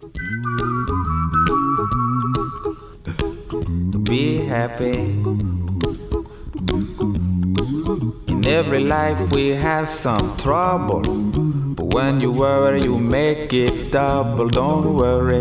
Be happy. In every life we have some trouble, but when you worry you make it double. Don't worry.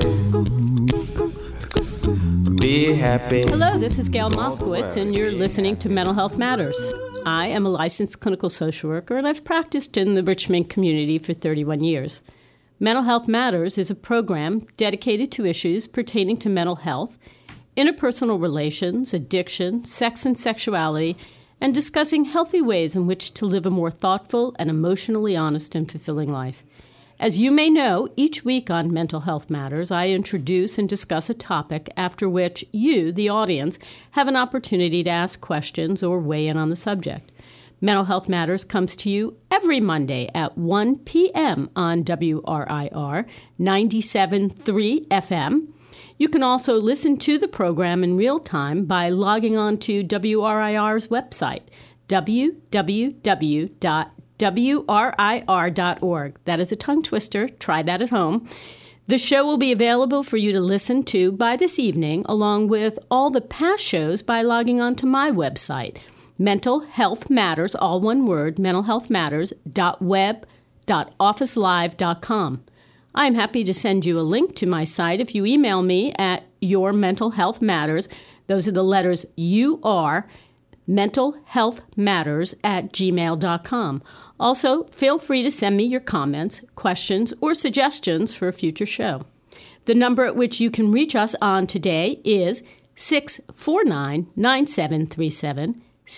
Be happy. Hello, this is Gail Moskowitz, and you're listening to Mental Health Matters. I am a licensed clinical social worker, and I've practiced in the Richmond community for 31 years. Mental Health Matters is a program dedicated to issues pertaining to mental health, interpersonal relations, addiction, sex and sexuality, and discussing healthy ways in which to live a more thoughtful and emotionally honest and fulfilling life. As you may know, each week on Mental Health Matters, I introduce and discuss a topic after which you, the audience, have an opportunity to ask questions or weigh in on the subject. Mental Health Matters comes to you every Monday at 1 p.m. on WRIR 97.3 FM. You can also listen to the program in real time by logging on to WRIR's website, www.wrir.org. That is a tongue twister. Try that at home. The show will be available for you to listen to by this evening, along with all the past shows by logging on to my website, Mental Health Matters, all one word, mentalhealthmatters.web.officelive.com. I'm happy to send you a link to my site if you email me at Your Mental Health Matters. Those are the letters UR, mentalhealthmatters@gmail.com. Also, feel free to send me your comments, questions, or suggestions for a future show. The number at which you can reach us on today is 649-9737,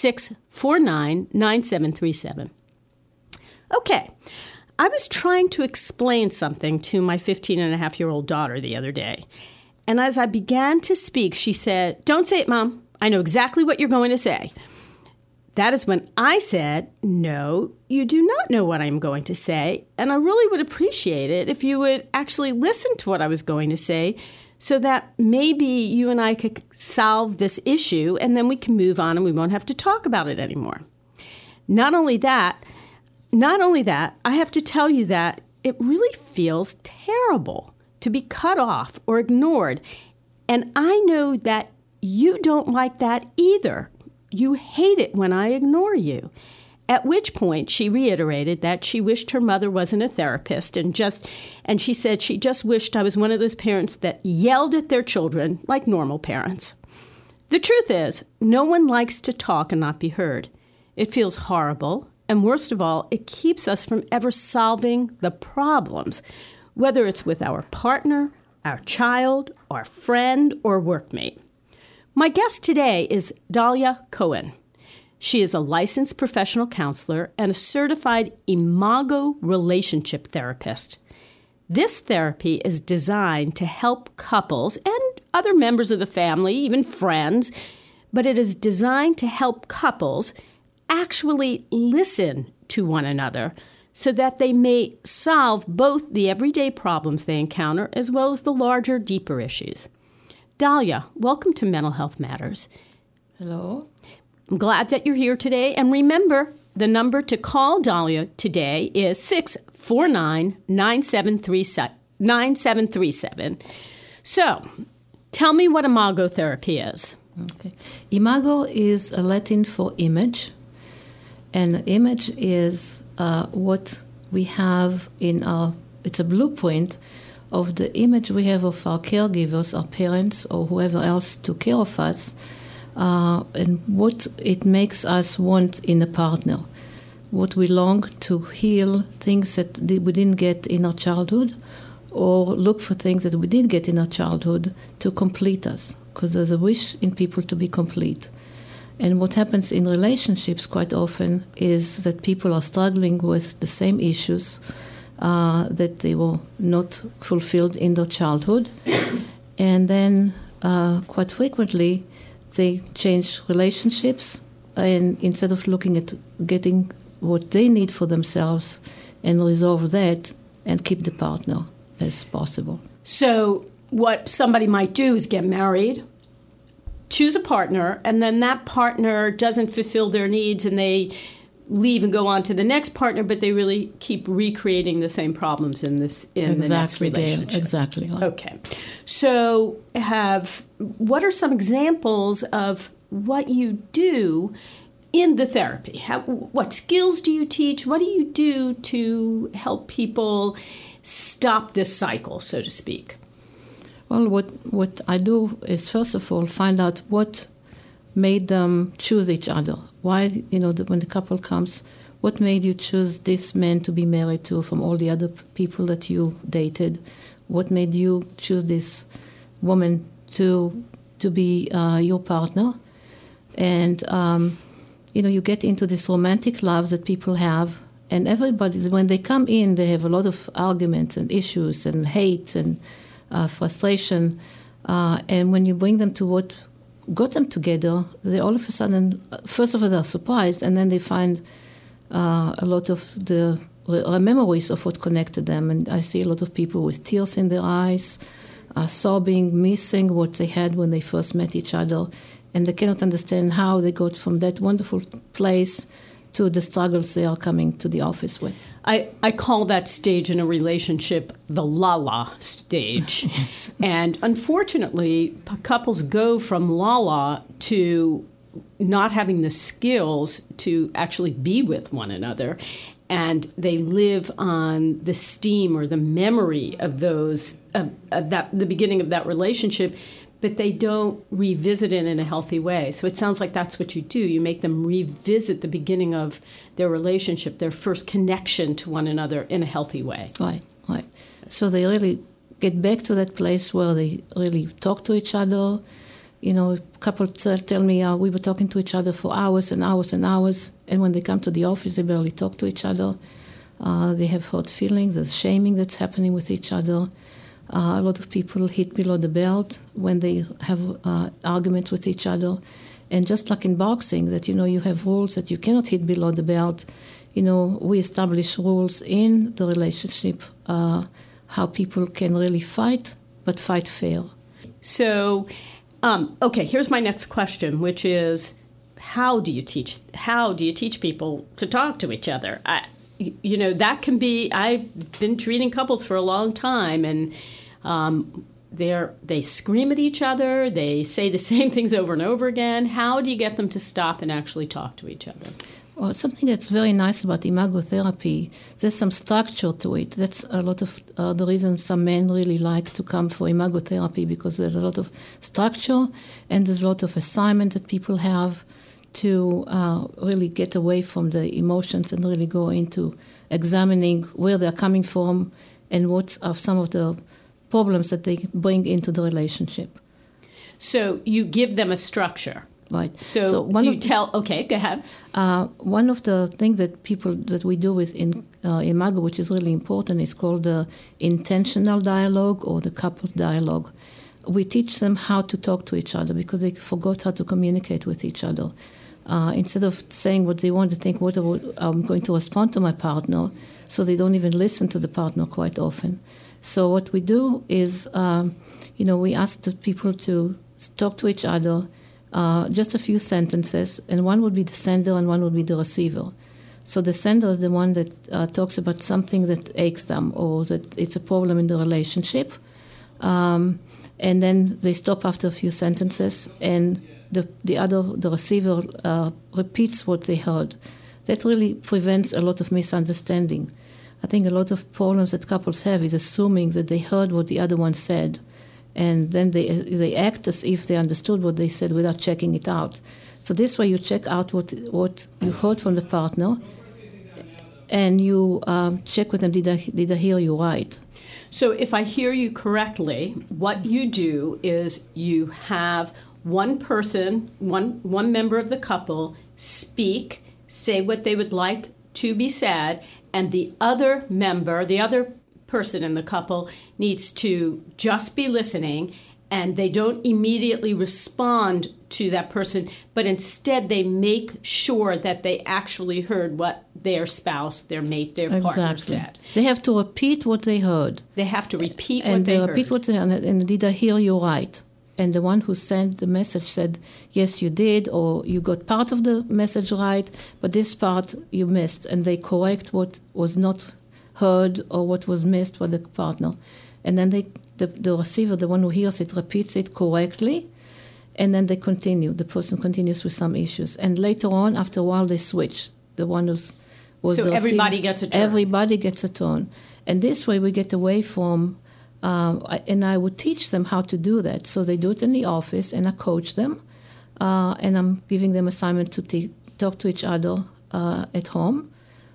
649-9737. Okay. I was trying to explain something to my 15-and-a-half-year-old daughter the other day. And as I began to speak, she said, "Don't say it, Mom. I know exactly what you're going to say." That is when I said, "No, you do not know what I'm going to say. And I really would appreciate it if you would actually listen to what I was going to say so that maybe you and I could solve this issue and then we can move on and we won't have to talk about it anymore." Not only that, I have to tell you that it really feels terrible to be cut off or ignored. And I know that you don't like that either. You hate it when I ignore you. At which point she reiterated that she wished her mother wasn't a therapist and she said she just wished I was one of those parents that yelled at their children like normal parents. The truth is, no one likes to talk and not be heard. It feels horrible. And worst of all, it keeps us from ever solving the problems, whether it's with our partner, our child, our friend, or workmate. My guest today is Dalia Cohen. She is a licensed professional counselor and a certified Imago relationship therapist. This therapy is designed to help couples and other members of the family, even friends, but it is designed to help couples actually listen to one another so that they may solve both the everyday problems they encounter as well as the larger, deeper issues. Dalia, welcome to Mental Health Matters. Hello. I'm glad that you're here today. And remember, the number to call Dalia today is 649-9737. So, tell me what Imago therapy is. Okay. Imago is a Latin for image. And image is what we have in it's a blueprint of the image we have of our caregivers, our parents, or whoever else took care of us, and what it makes us want in a partner, what we long to heal, things that we didn't get in our childhood, or look for things that we did get in our childhood to complete us, because there's a wish in people to be complete. And what happens in relationships quite often is that people are struggling with the same issues that they were not fulfilled in their childhood. And then quite frequently they change relationships, and instead of looking at getting what they need for themselves and resolve that and keep the partner as possible. So what somebody might do is get married, choose a partner, and then that partner doesn't fulfill their needs and they leave and go on to the next partner, but they really keep recreating the same problems in the next relationship. Dale. Exactly. Okay. So what are some examples of what you do in the therapy? What skills do you teach? What do you do to help people stop this cycle, so to speak? Well, what I do is, first of all, find out what made them choose each other. Why, when the couple comes, what made you choose this man to be married to from all the other people that you dated? What made you choose this woman to be your partner? And, you get into this romantic love that people have. And everybody, when they come in, they have a lot of arguments and issues and hate and frustration. And when you bring them to what got them together, they all of a sudden, first of all, they're surprised, and then they find a lot of the memories of what connected them. And I see a lot of people with tears in their eyes, sobbing, missing what they had when they first met each other, and they cannot understand how they got from that wonderful place to the struggles they are coming to the office with. I call that stage in a relationship the la-la stage. Yes. And unfortunately, couples go from la-la to not having the skills to actually be with one another. And they live on the steam or the memory of the beginning of that relationship, but they don't revisit it in a healthy way. So it sounds like that's what you do. You make them revisit the beginning of their relationship, their first connection to one another in a healthy way. Right. So they really get back to that place where they really talk to each other. Couples tell me we were talking to each other for hours and hours and hours, and when they come to the office, they barely talk to each other. They have hurt feelings, there's shaming that's happening with each other. A lot of people hit below the belt when they have arguments with each other. And just like in boxing, that, you have rules that you cannot hit below the belt. We establish rules in the relationship, how people can really fight, but fight fair. So, okay, here's my next question, which is, how do you teach people to talk to each other? That can be, I've been treating couples for a long time, and they scream at each other, they say the same things over and over again. How do you get them to stop and actually talk to each other? Well, something that's very nice about imago therapy, there's some structure to it. That's a lot of the reason some men really like to come for imago therapy, because there's a lot of structure and there's a lot of assignment that people have to really get away from the emotions and really go into examining where they're coming from and what are some of the problems that they bring into the relationship. So you give them a structure. Right. So okay, go ahead. One of the things that we do with imago, which is really important, is called the intentional dialogue or the couples dialogue. We teach them how to talk to each other because they forgot how to communicate with each other. Instead of saying what they want, to think, what I'm going to respond to my partner, so they don't even listen to the partner quite often. So what we do is, we ask the people to talk to each other, just a few sentences, and one would be the sender and one would be the receiver. So the sender is the one that talks about something that aches them or that it's a problem in the relationship. And then they stop after a few sentences, and the receiver repeats what they heard. That really prevents a lot of misunderstanding. I think a lot of problems that couples have is assuming that they heard what the other one said, and then they act as if they understood what they said without checking it out. So this way you check out what you heard from the partner, and you check with them, did I hear you right? So if I hear you correctly, what you do is you have one person, one member of the couple speak, say what they would like to be said, and the other person in the couple needs to just be listening, and they don't immediately respond to that person, but instead they make sure that they actually heard what their spouse, their mate, their partner said. They have to repeat what they heard. They have to repeat what they heard. And did I hear you right? and the one who sent the message said, yes, you did, or you got part of the message right, but this part you missed, and they correct what was not heard or what was missed by the partner. And then the receiver, the one who hears it, repeats it correctly, and then they continue. The person continues with some issues. And later on, after a while, they switch. The one who's was so the everybody receiver, gets a turn. Everybody gets a turn. And this way we get away from, and I would teach them how to do that. So they do it in the office, and I coach them. And I'm giving them assignment to talk to each other at home,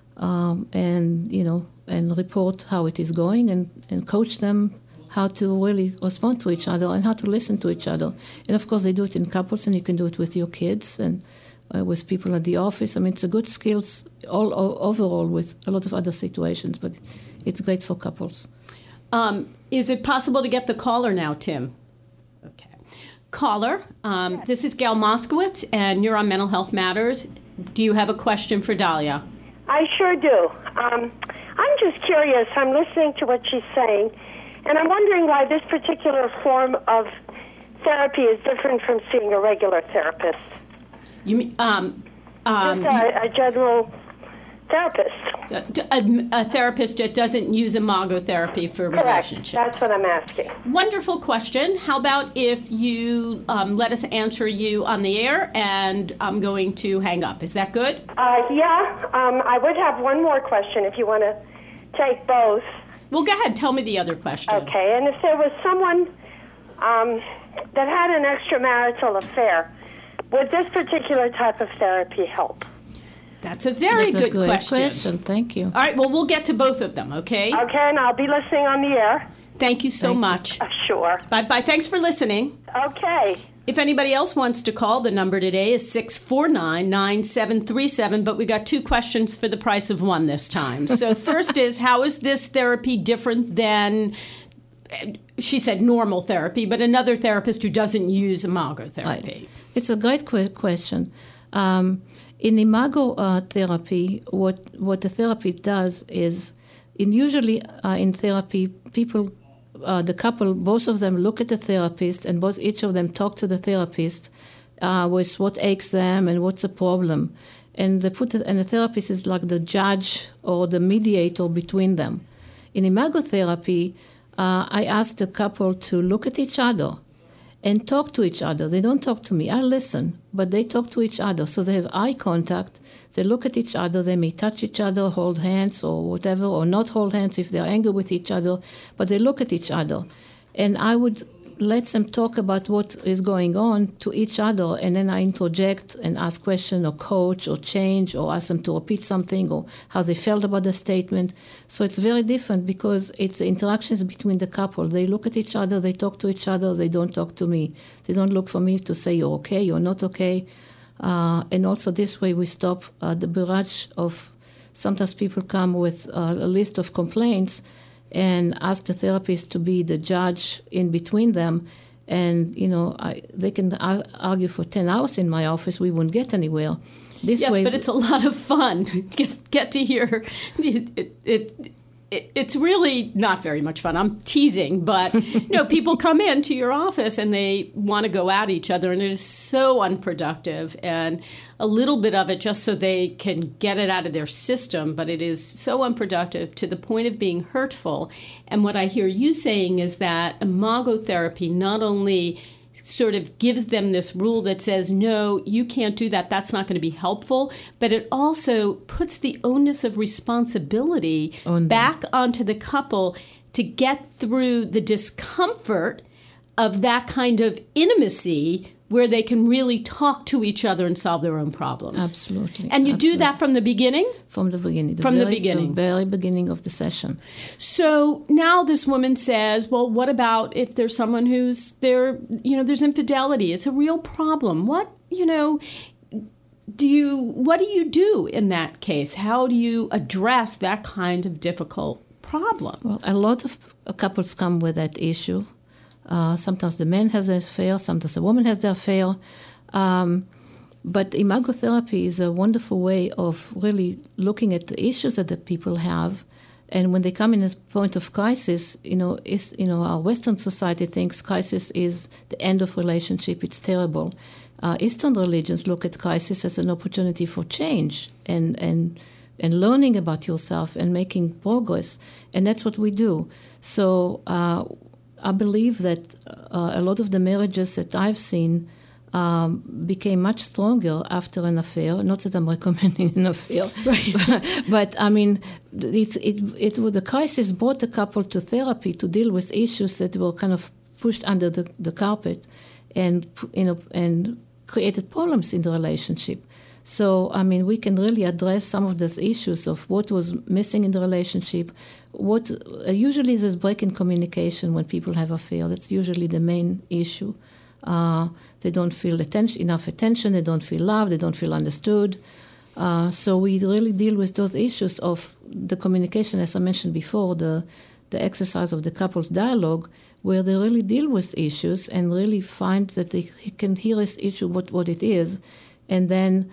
and report how it is going, and coach them how to really respond to each other and how to listen to each other. And of course, they do it in couples, and you can do it with your kids and with people at the office. I mean, it's a good skills overall with a lot of other situations, but it's great for couples. Is it possible to get the caller now, Tim? Okay. Caller, this is Gail Moskowitz, and you're on Mental Health Matters. Do you have a question for Dalia? I sure do. I'm just curious. I'm listening to what she's saying, and I'm wondering why this particular form of therapy is different from seeing a regular therapist. You mean Just a general therapist. A therapist that doesn't use imago therapy for Correct. relationships? That's what I'm asking. Wonderful question. How about if you let us answer you on the air, and I'm going to hang up. Is that good? I would have one more question if you want to take both. Well, go ahead. Tell me the other question. Okay, and if there was someone that had an extramarital affair, would this particular type of therapy help? That's a very good question. Thank you. All right, well, we'll get to both of them, okay? Okay, and I'll be listening on the air. Thank you so much. Sure. Bye-bye. Thanks for listening. Okay. If anybody else wants to call, the number today is 649-9737, but we got two questions for the price of one this time. So first is, how is this therapy different than, she said normal therapy, but another therapist who doesn't use imago therapy? Right. It's a great question. In imago therapy, what the therapy does is, usually in therapy, people, the couple, both of them look at the therapist, and each of them talk to the therapist with what aches them and what's the problem, and the therapist is like the judge or the mediator between them. In imago therapy, I ask the couple to look at each other and talk to each other. They don't talk to me. I listen, but they talk to each other. So they have eye contact. They look at each other. They may touch each other, hold hands or whatever, or not hold hands if they're angry with each other, but they look at each other. And I would let them talk about what is going on to each other, and then I interject and ask questions or coach or change or ask them to repeat something or how they felt about the statement. So it's very different because it's the interactions between the couple. They look at each other, they talk to each other, they don't talk to me. They don't look for me to say you're okay, you're not okay. And also this way we stop the barrage of, sometimes people come with a list of complaints and ask the therapist to be the judge in between them. And, they can argue for 10 hours in my office. We wouldn't get anywhere. Yes, but it's a lot of fun. Get to hear it's really not very much fun. I'm teasing, but people come into your office and they want to go at each other, and it is so unproductive. And a little bit of it just so they can get it out of their system, but it is so unproductive to the point of being hurtful. And what I hear you saying is that imago therapy not only sort of gives them this rule that says, no, you can't do that, that's not going to be helpful, but it also puts the onus of responsibility back onto the couple to get through the discomfort of that kind of intimacy where they can really talk to each other and solve their own problems. Absolutely. And you do that from the beginning? From the beginning. The very beginning of the session. So now this woman says, well, what about if there's someone who's there, there's infidelity. It's a real problem. What do you do in that case? How do you address that kind of difficult problem? Well, a lot of couples come with that issue. Sometimes the man has an affair, sometimes the woman has the affair. But imago therapy is a wonderful way of really looking at the issues that the people have And when they come in a point of crisis, our Western society thinks crisis is the end of relationship. It's terrible. Eastern religions look at crisis as an opportunity for change and learning about yourself and making progress. And that's what we do. So I believe that a lot of the marriages that I've seen became much stronger after an affair. Not that I'm recommending an affair, right? but I mean, the crisis brought the couple to therapy to deal with issues that were kind of pushed under the carpet, and created problems in the relationship. So I mean, we can really address some of those issues of what was missing in the relationship. What usually there's break in communication when people have affairs. That's usually the main issue. They don't feel enough attention, they don't feel loved, they don't feel understood. So we really deal with those issues of the communication, as I mentioned before, the exercise of the couple's dialogue, where they really deal with issues and really find that they can hear this issue, what it is. And then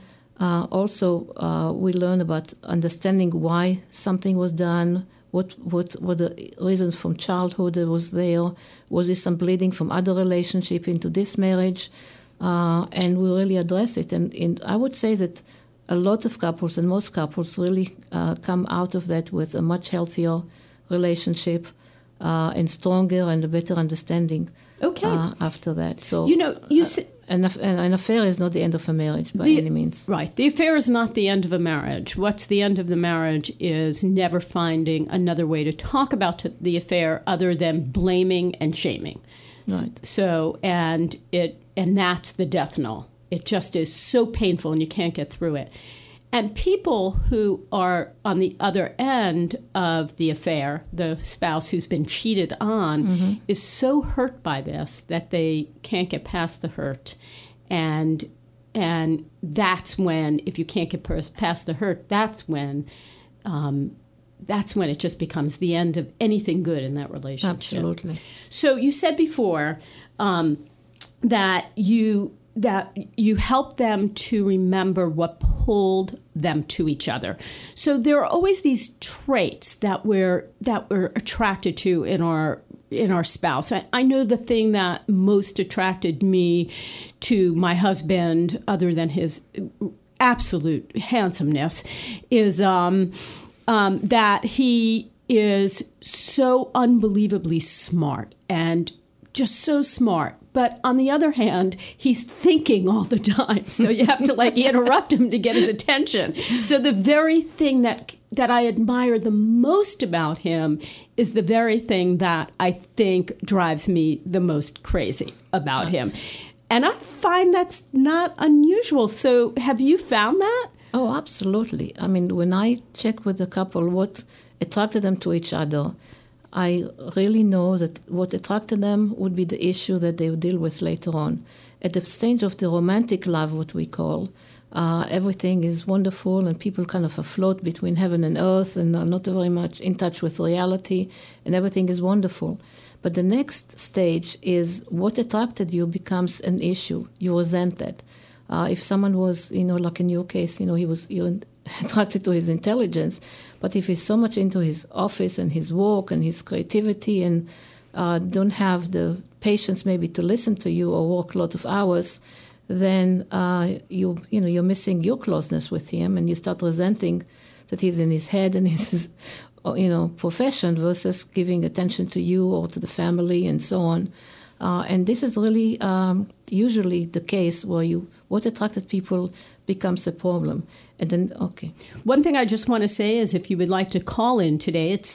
also we learn about understanding why something was done, what the reasons from childhood that was there, was there some bleeding from other relationship into this marriage, and we really address it. And I would say that a lot of couples and most couples really come out of that with a much healthier relationship and stronger and a better understanding. Okay. After that. So an affair is not the end of a marriage by any means. Right. The affair is not the end of a marriage. What's the end of the marriage is never finding another way to talk about the affair other than blaming and shaming. Right. So, and that's the death knell. It just is so painful and you can't get through it. And people who are on the other end of the affair, the spouse who's been cheated on, is so hurt by this that they can't get past the hurt. And that's when, if you can't get past the hurt, that's when it just becomes the end of anything good in that relationship. Absolutely. So you said before that you help them to remember what pulled them to each other. So there are always these traits that we're attracted to in our spouse. I know the thing that most attracted me to my husband, other than his absolute handsomeness, is that he is so unbelievably smart and just so smart. But on the other hand, he's thinking all the time. So you have to interrupt him to get his attention. So the very thing that I admire the most about him is the very thing that I think drives me the most crazy about him. And I find that's not unusual. So have you found that? Oh, absolutely. I mean, when I check with a couple what attracted them to each other, I really know that what attracted them would be the issue that they would deal with later on. At the stage of the romantic love, what we call, everything is wonderful and people kind of afloat between heaven and earth and are not very much in touch with reality, and everything is wonderful. But the next stage is what attracted becomes an issue. You resent that. If someone was, like in your case, you're attracted to his intelligence, but if he's so much into his office and his work and his creativity and don't have the patience maybe to listen to you or work a lot of hours, then you're missing your closeness with him, and you start resenting that he's in his head and his profession versus giving attention to you or to the family and so on. And this is really usually the case where what attracted people becomes a problem. And then, okay. One thing I just want to say is if you would like to call in today, it's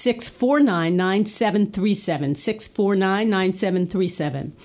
649-9737, 649-9737.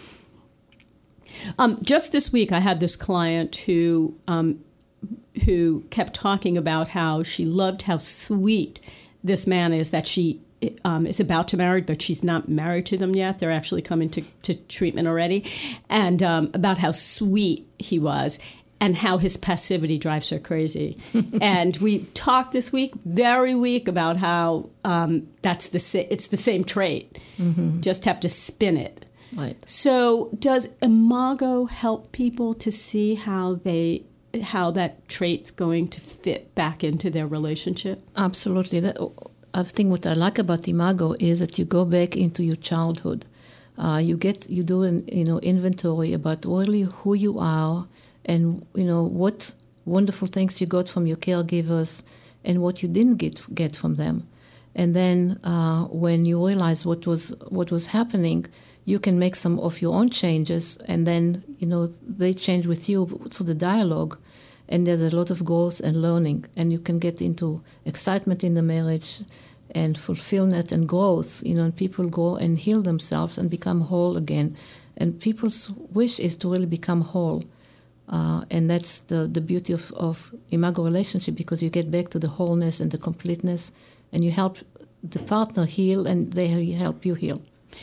Just this week, I had this client who kept talking about how she loved how sweet this man is that she is about to marry, but she's not married to them yet. They're actually coming to treatment already. And about how sweet he was and how his passivity drives her crazy. And we talked this week, very weak, about how it's the same trait. Mm-hmm. Just have to spin it. Right. So does Imago help people to see how that trait's going to fit back into their relationship? Absolutely. I think what I like about Imago is that you go back into your childhood. You do an inventory about really who you are, and what wonderful things you got from your caregivers, and what you didn't get from them. And then when you realize what was happening, you can make some of your own changes, and then they change with you through the dialogue. And there's a lot of growth and learning, and you can get into excitement in the marriage and fulfillment and growth, and people go and heal themselves and become whole again. And people's wish is to really become whole. And that's the beauty of Imago relationship, because you get back to the wholeness and the completeness, and you help the partner heal, and they help you heal.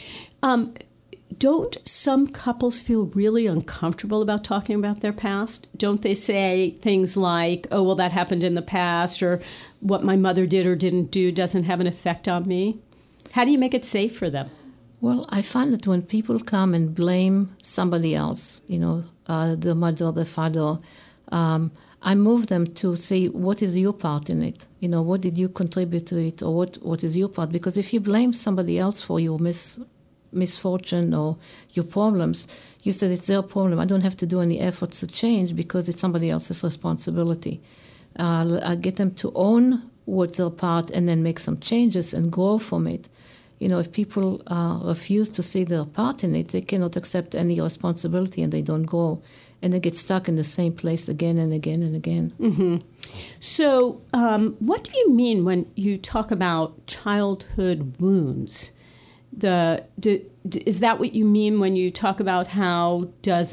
Don't some couples feel really uncomfortable about talking about their past? Don't they say things like, oh, well, that happened in the past, or what my mother did or didn't do doesn't have an effect on me? How do you make it safe for them? Well, I find that when people come and blame somebody else, the mother, the father, I move them to say, what is your part in it? What did you contribute to it, or what is your part? Because if you blame somebody else for your misfortune or your problems, you said it's their problem. I don't have to do any efforts to change because it's somebody else's responsibility. I get them to own what's their part and then make some changes and grow from it. If people refuse to see their part in it, they cannot accept any responsibility, and they don't grow, and they get stuck in the same place again and again and again. Mm-hmm. So what do you mean when you talk about childhood wounds? Is that what you mean when you talk about how does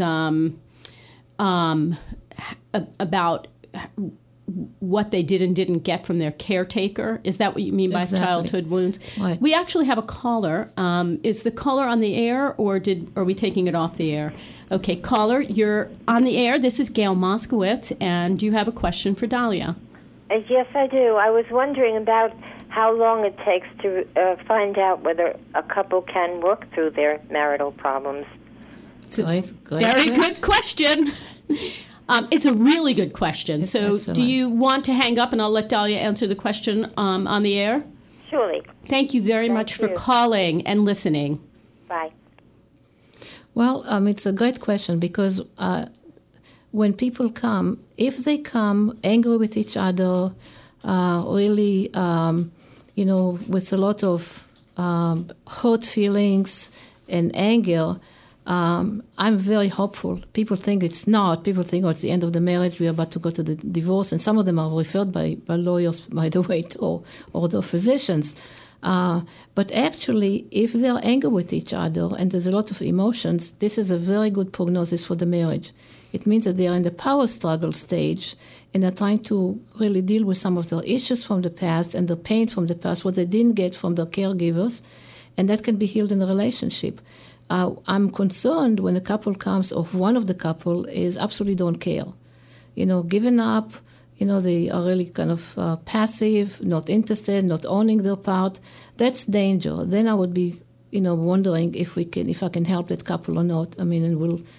about what they did and didn't get from their caretaker? Is that what you mean by childhood wounds? Right. We actually have a caller. Is the caller on the air, or are we taking it off the air? Okay, caller, you're on the air. This is Gail Moskowitz, and do you have a question for Dalia? Yes, I do. I was wondering about how long it takes to find out whether a couple can work through their marital problems. Very good question. It's a really good question. So excellent. Do you want to hang up and I'll let Dalia answer the question on the air? Surely. Thank you very much for calling and listening. Bye. Well, it's a great question, because when people come, if they come angry with each other, really, with a lot of hurt feelings and anger, I'm very hopeful. People think it's not. People think, it's the end of the marriage, we're about to go to the divorce, and some of them are referred by lawyers, by the way, or the physicians. But actually, if they're angry with each other and there's a lot of emotions, this is a very good prognosis for the marriage. It means that they are in the power struggle stage, and they're trying to really deal with some of their issues from the past and the pain from the past, what they didn't get from their caregivers, and that can be healed in a relationship. I'm concerned when a couple comes, or one of the couple is absolutely don't care. Giving up, they are really kind of passive, not interested, not owning their part. That's danger. Then I would be, wondering if I can help that couple or not. I mean, and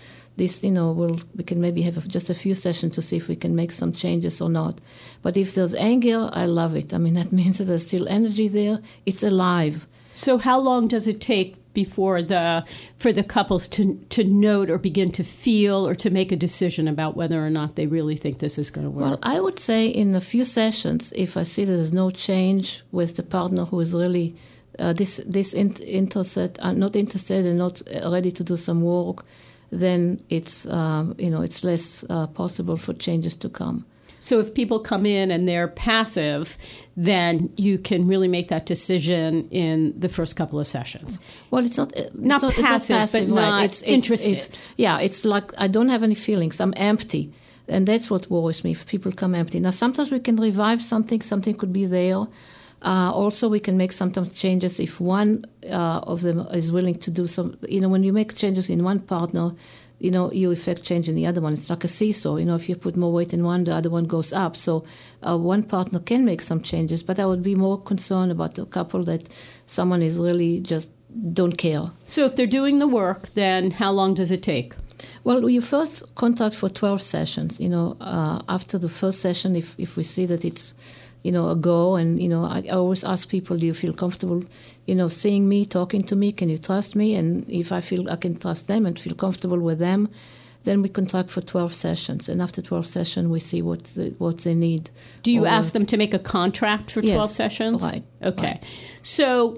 we can maybe have just a few sessions to see if we can make some changes or not. But if there's anger, I love it. I mean, that means that there's still energy there. It's alive. So how long does it take for the couples to note or begin to feel or to make a decision about whether or not they really think this is going to work? Well, I would say in a few sessions, if I see that there's no change with the partner who is really not interested and not ready to do some work, then it's it's less possible for changes to come. So if people come in and they're passive, then you can really make that decision in the first couple of sessions. Well, it's not passive, but not right. interested. It's like I don't have any feelings. I'm empty. And that's what worries me, if people come empty. Now, sometimes we can revive something. Something could be there. Also, we can make sometimes changes if one of them is willing to do some. When you make changes in one partner, you affect change in the other one. It's like a seesaw. If you put more weight in one, the other one goes up. So one partner can make some changes, but I would be more concerned about the couple that someone is really just don't care. So if they're doing the work, then how long does it take? Well, you first contact for 12 sessions. After the first session, if we see that it's ago. And, I always ask people, do you feel comfortable, seeing me, talking to me? Can you trust me? And if I feel I can trust them and feel comfortable with them, then we contract for 12 sessions. And after 12 sessions, we see what they need. Do you ask them to make a contract for 12 sessions? Right. Okay. Right. So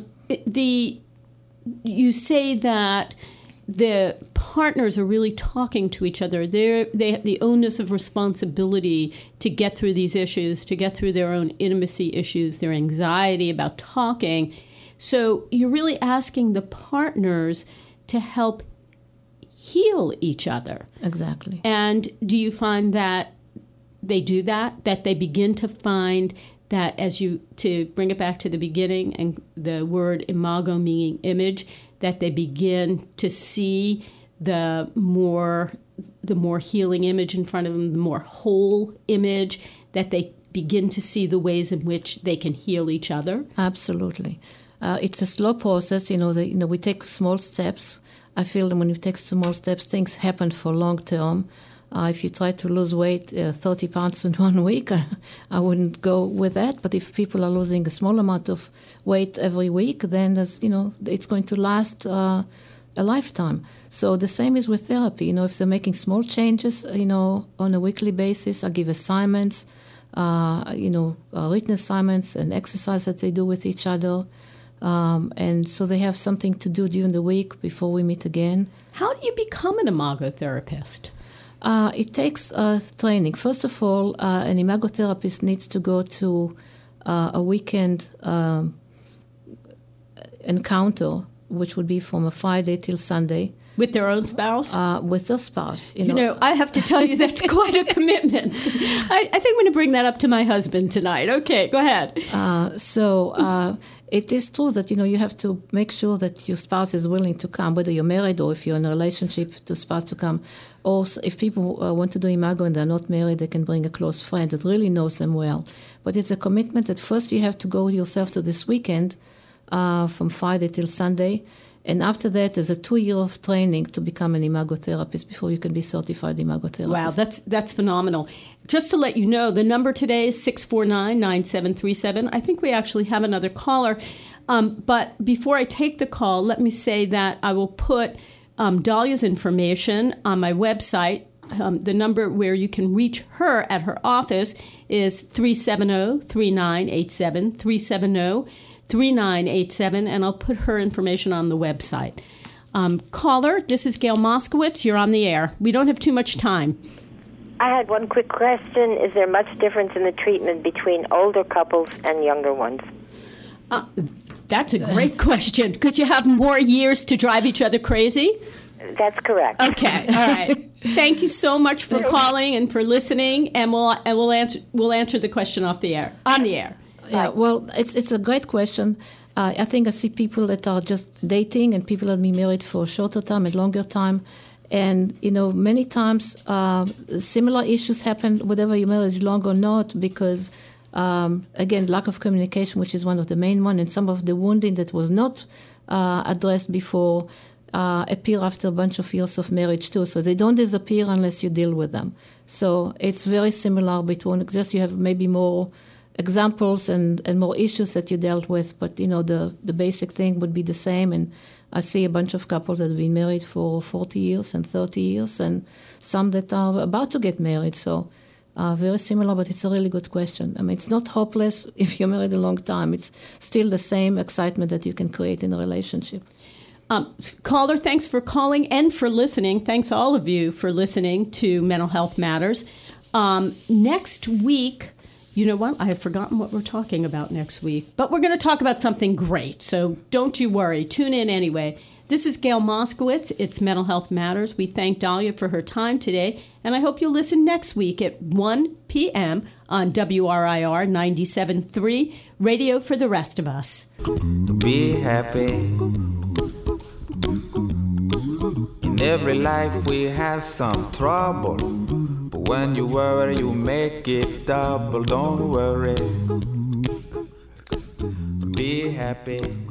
you say that the partners are really talking to each other. They have the onus of responsibility to get through these issues, to get through their own intimacy issues, their anxiety about talking. So you're really asking the partners to help heal each other. Exactly. And do you find that they do that they begin to find that, to bring it back to the beginning and the word imago meaning image, that they begin to see the more healing image in front of them, the more whole image, that they begin to see the ways in which they can heal each other? Absolutely. It's a slow process. We take small steps. I feel that when you take small steps, things happen for long term. If you try to lose weight, 30 pounds in 1 week, I wouldn't go with that. But if people are losing a small amount of weight every week, then it's going to last a lifetime. So the same is with therapy. If they're making small changes, on a weekly basis, I give assignments, written assignments and exercise that they do with each other. And so they have something to do during the week before we meet again. How do you become an imago therapist? It takes training. First of all, an imago therapist needs to go to a weekend encounter, which would be from a Friday till Sunday. With their own spouse? With their spouse. I have to tell you, that's quite a commitment. I think I'm going to bring that up to my husband tonight. Okay, go ahead. It is true that, you have to make sure that your spouse is willing to come, whether you're married or if you're in a relationship, the spouse to come. Or if people want to do imago and they're not married, they can bring a close friend that really knows them well. But it's a commitment that first you have to go yourself to this weekend from Friday till Sunday. And after that, there's a 2-year of training to become an imago therapist before you can be certified imago therapist. Wow, that's phenomenal. Just to let you know, the number today is 649-9737. I think we actually have another caller. But before I take the call, let me say that I will put Dalia's information on my website. The number where you can reach her at her office is 370-3987, 370-3987, and I'll put her information on the website. Caller, this is Gail Moskowitz. You're on the air. We don't have too much time. I had one quick question. Is there much difference in the treatment between older couples and younger ones? That's a great question, because you have more years to drive each other crazy? That's correct. Okay, all right. Thank you so much for calling and for listening, and we'll answer the question on the air. Yeah, well, it's a great question. I think I see people that are just dating and people that have been married for a shorter time and longer time. And, many times similar issues happen whether your marriage is long or not because, again, lack of communication, which is one of the main ones, and some of the wounding that was not addressed before appear after a bunch of years of marriage too. So they don't disappear unless you deal with them. So it's very similar between, just you have maybe more examples and more issues that you dealt with, but the basic thing would be the same. And I see a bunch of couples that have been married for 40 years and 30 years, and some that are about to get married. So very similar, but it's a really good question. I mean, it's not hopeless if you're married a long time. It's still the same excitement that you can create in a relationship. Caller, thanks for calling and for listening. Thanks all of you for listening to Mental Health Matters. Next week, you know what? I have forgotten what we're talking about next week. But we're going to talk about something great, so don't you worry. Tune in anyway. This is Gail Moskowitz. It's Mental Health Matters. We thank Dalia for her time today, and I hope you'll listen next week at 1 p.m. on WRIR 97.3, Radio for the Rest of Us. Be happy. In every life we have some trouble. But when you worry, you make it double. Don't worry. Be happy.